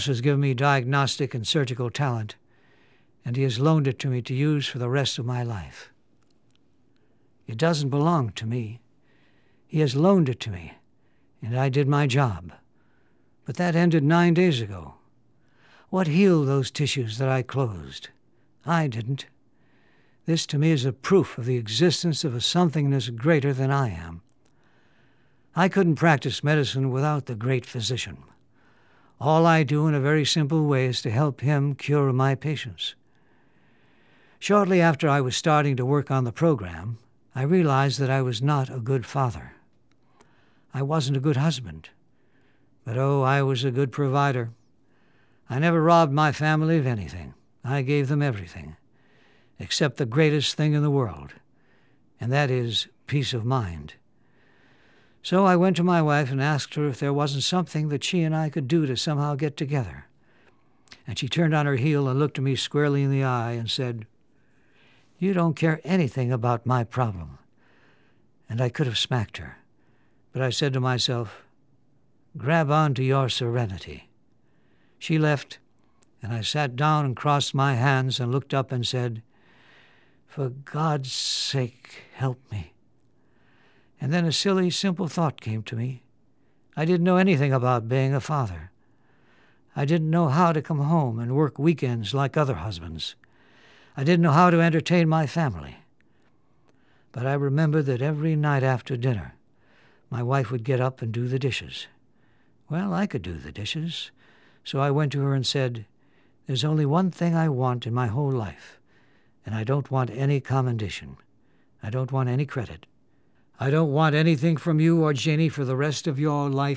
has given me diagnostic and surgical talent, and he has loaned it to me to use for the rest of my life. It doesn't belong to me. He has loaned it to me, and I did my job. But that ended 9 days ago. What healed those tissues that I closed? I didn't. This to me is a proof of the existence of a somethingness greater than I am. I couldn't practice medicine without the great physician. All I do in a very simple way is to help him cure my patients. Shortly after I was starting to work on the program, I realized that I was not a good father. I wasn't a good husband. But I was a good provider. I never robbed my family of anything. I gave them everything, except the greatest thing in the world, and that is peace of mind. So I went to my wife and asked her if there wasn't something that she and I could do to somehow get together. And she turned on her heel and looked at me squarely in the eye and said, "You don't care anything about my problem." And I could have smacked her, but I said to myself, "Grab on to your serenity." She left, and I sat down and crossed my hands and looked up and said, "For God's sake, help me." And then a silly, simple thought came to me. I didn't know anything about being a father. I didn't know how to come home and work weekends like other husbands. I didn't know how to entertain my family. But I remembered that every night after dinner, my wife would get up and do the dishes. Well, I could do the dishes, so I went to her and said, "There's only one thing I want in my whole life, and I don't want any commendation. I don't want any credit. I don't want anything from you or Janie for the rest of your life